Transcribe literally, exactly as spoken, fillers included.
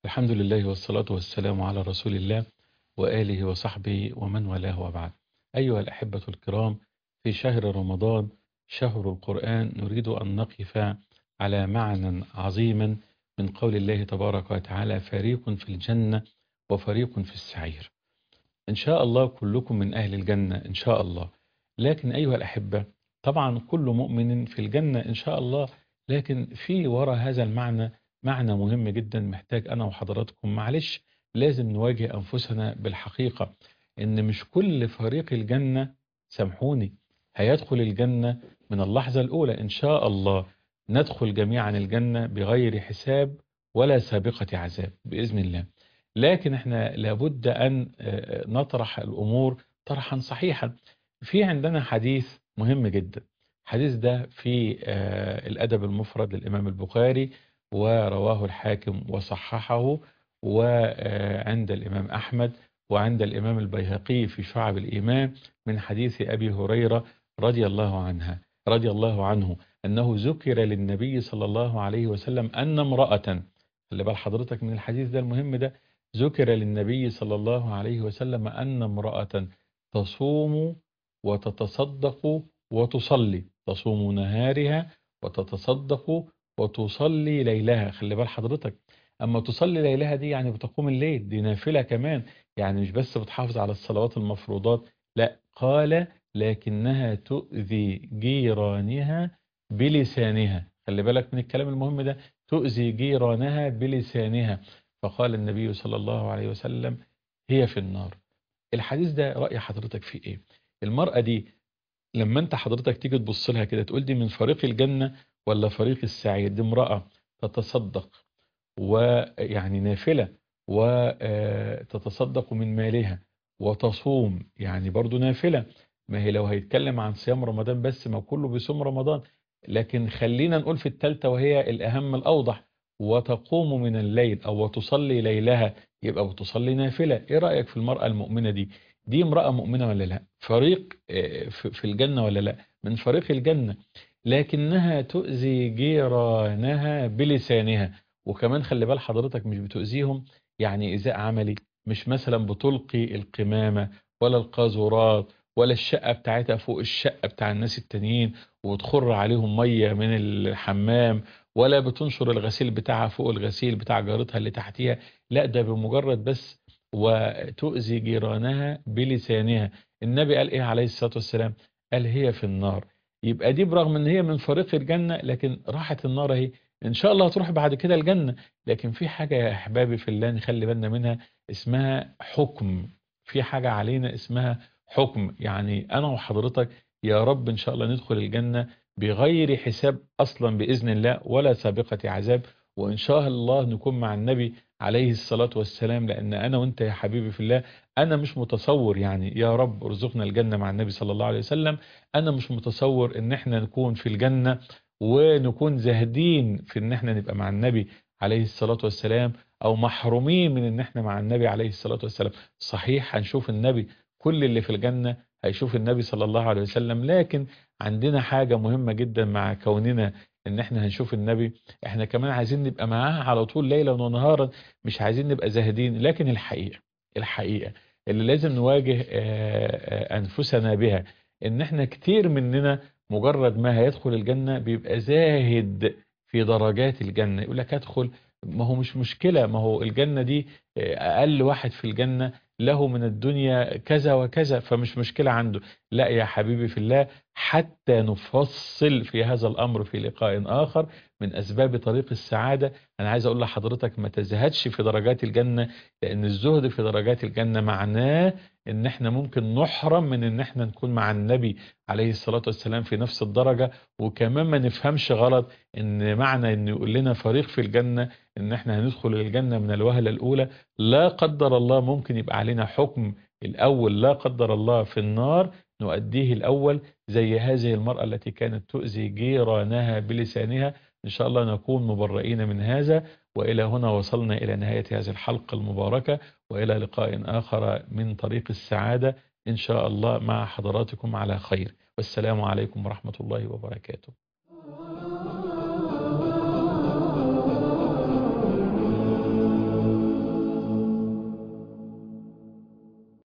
الحمد لله والصلاة والسلام على رسول الله وآله وصحبه ومن والاه وبعد. أيها الأحبة الكرام، في شهر رمضان شهر القرآن نريد أن نقف على معنى عظيما من قول الله تبارك وتعالى: فريق في الجنة وفريق في السعير. إن شاء الله كلكم من أهل الجنة إن شاء الله. لكن أيها الأحبة، طبعا كل مؤمن في الجنة إن شاء الله، لكن في وراء هذا المعنى معنى مهم جدا محتاج أنا وحضراتكم معلش لازم نواجه أنفسنا بالحقيقة، إن مش كل فريق الجنة، سامحوني، هيدخل الجنة من اللحظة الأولى إن شاء الله. ندخل جميعا الجنة بغير حساب ولا سابقة عذاب بإذن الله. لكن احنا لابد أن آه، نطرح الأمور طرحا صحيحا. في عندنا حديث مهم جدا، الحديث ده في آه، الأدب المفرد للإمام البخاري، ورواه الحاكم وصححه، وعند الإمام أحمد، وعند الإمام البيهقي في شعب الإيمان، من حديث أبي هريرة رضي الله عنها رضي الله عنه أنه ذكر للنبي صلى الله عليه وسلم أن امرأة، خلي بال حضرتك من الحديث ده المهم ده، ذكر للنبي صلى الله عليه وسلم أن امرأة تصوم وتتصدق وتصلي، تصوم نهارها وتتصدق وتصلي ليلها. خلي بال حضرتك، أما تصلي ليلها دي يعني بتقوم الليل، دي نافلة كمان، يعني مش بس بتحافظ على الصلوات المفروضات، لا، قال لكنها تؤذي جيرانها بلسانها. خلي بالك من الكلام المهم ده، تؤذي جيرانها بلسانها. فقال النبي صلى الله عليه وسلم: هي في النار. الحديث ده رأي حضرتك فيه ايه؟ المرأة دي لما انت حضرتك تيجي تبص لها كده تقول دي من فريق الجنة ولا فريق السعير؟ دي امرأة تتصدق ويعني نافلة، وتتصدق من مالها، وتصوم يعني برضو نافلة. ما هي لو هيتكلم عن صيام رمضان بس، ما كله بيصوم رمضان، لكن خلينا نقول في التالتة وهي الأهم الأوضح: وتقوم من الليل أو وتصلي ليلها، يبقى بتصلي نافلة. إيه رأيك في المرأة المؤمنة دي؟ دي امرأة مؤمنة ولا لا؟ فريق آه، في في الجنة ولا لا؟ من فريق الجنة. لكنها تؤذي جيرانها بلسانها. وكمان خلي بال حضرتك، مش بتؤذيهم يعني إيذاء عملي، مش مثلا بتلقي القمامة ولا القاذورات ولا الشقة بتاعتها فوق الشقة بتاع الناس التانيين وتخر عليهم مية من الحمام، ولا بتنشر الغسيل بتاعها فوق الغسيل بتاع جارتها اللي تحتيها. لا، ده بمجرد بس وتؤذي جيرانها بلسانها. النبي قال ايه عليه الصلاة والسلام؟ قال: هي في النار. يبقى دي برغم ان هي من فريق الجنة، لكن راحت النار اهي. ان شاء الله هتروح بعد كده الجنة، لكن في حاجة يا احبابي في الله نخلي بالنا منها، اسمها حكم. في حاجة علينا اسمها حكم، يعني انا وحضرتك يا رب ان شاء الله ندخل الجنة بغير حساب اصلا باذن الله ولا سابقة عذاب، وان شاء الله نكون مع النبي عليه الصلاة والسلام. لان انا وانت يا حبيبي في الله، انا مش متصور، يعني يا رب ارزقنا الجنة مع النبي صلى الله عليه وسلم، انا مش متصور ان احنا نكون في الجنة ونكون زاهدين في ان احنا نبقى مع النبي عليه الصلاة والسلام، او محرومين من ان احنا مع النبي عليه الصلاة والسلام. صحيح هنشوف النبي، كل اللي في الجنة هيشوف النبي صلى الله عليه وسلم، لكن عندنا حاجة مهمة جدا مع كوننا ان احنا هنشوف النبي، احنا كمان عايزين نبقى معاه على طول ليلا ونهارا، مش عايزين نبقى زاهدين. لكن الحقيقة الحقيقة اللي لازم نواجه آه، آه، انفسنا بها، ان احنا كتير مننا مجرد ما هيدخل الجنة بيبقى زاهد في درجات الجنة. يقول لك ادخل، ما هو مش مشكلة، ما هو الجنة دي آه، اقل واحد في الجنة له من الدنيا كذا وكذا، فمش مشكلة عنده. لا يا حبيبي في الله، حتى نفصل في هذا الأمر في لقاء آخر من أسباب طريق السعادة. أنا عايز أقول لحضرتك ما تزهدش في درجات الجنة، لأن الزهد في درجات الجنة معناه إن إحنا ممكن نحرم من إن إحنا نكون مع النبي عليه الصلاة والسلام في نفس الدرجة. وكمان ما نفهمش غلط إن معنى إن يقول لنا فريق في الجنة إن إحنا هندخل الجنة من الوهلة الأولى. لا قدر الله ممكن يبقى علينا حكم الأول، لا قدر الله، في النار نؤديه الأول، زي هذه المرأة التي كانت تؤذي جيرانها بلسانها. إن شاء الله نكون مبرئين من هذا. وإلى هنا وصلنا إلى نهاية هذه الحلقة المباركة، وإلى لقاء آخر من طريق السعادة إن شاء الله مع حضراتكم على خير، والسلام عليكم ورحمة الله وبركاته.